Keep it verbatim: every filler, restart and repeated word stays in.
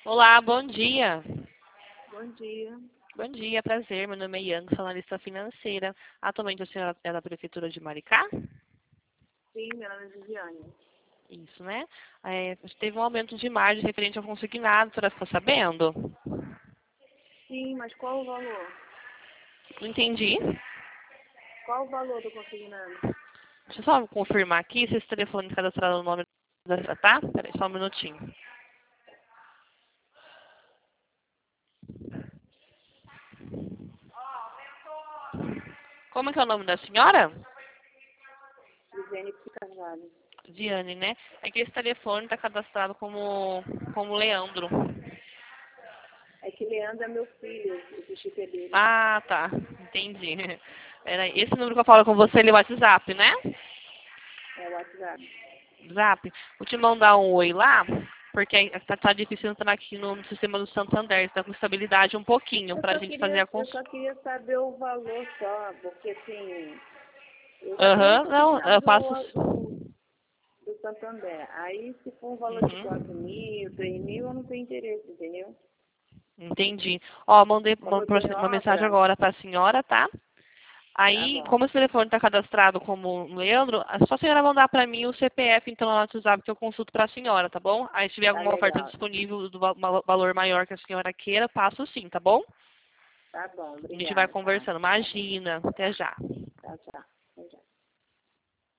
Olá, bom dia. Bom dia. Bom dia, prazer. Meu nome é Ian, sou analista financeira. Atualmente a senhora é da Prefeitura de Maricá? Sim, meu nome é Viviane. Isso, né? É, teve um aumento de margem referente ao consignado, a senhora ficou sabendo? Sim, mas qual o valor? Não entendi. Qual o valor do consignado? Deixa eu só confirmar aqui se esse telefone é cadastrado no nome da... Tá? Peraí, só um minutinho. Como é que é o nome da senhora? Viviane Carvalho. Diane, né? É que esse telefone está cadastrado como, como Leandro. É que Leandro é meu filho, o chip é dele. Ah, tá. Entendi. Era esse número que eu falo com você, ele é o WhatsApp, né? É o WhatsApp. Zap. Vou te mandar um oi lá, porque tá, tá difícil entrar aqui no sistema do Santander. Está com estabilidade um pouquinho Eu pra só gente fazer a queria, eu consulta. só queria saber o valor só, porque assim, eu já tenho um Aham, não, consignado eu passo. do, do, do Santander. Aí se for um valor de quatro Uhum, mil, três mil, eu não tenho interesse, entendeu? entendi. Ó, mandei uma, Como eu tô em uma mensagem obra, agora pra senhora, tá? tá Aí, bom. como esse telefone está cadastrado como Leandro, é só a senhora mandar para mim o C P F, então, lá no WhatsApp, que eu consulto para a senhora, tá bom? Aí, se tiver Tá alguma oferta legal. disponível do va- ma- valor maior que a senhora queira, passo sim, tá bom? Tá bom, A gente vai obrigada, tá? conversando. Imagina. Até já. Tchau, tchau.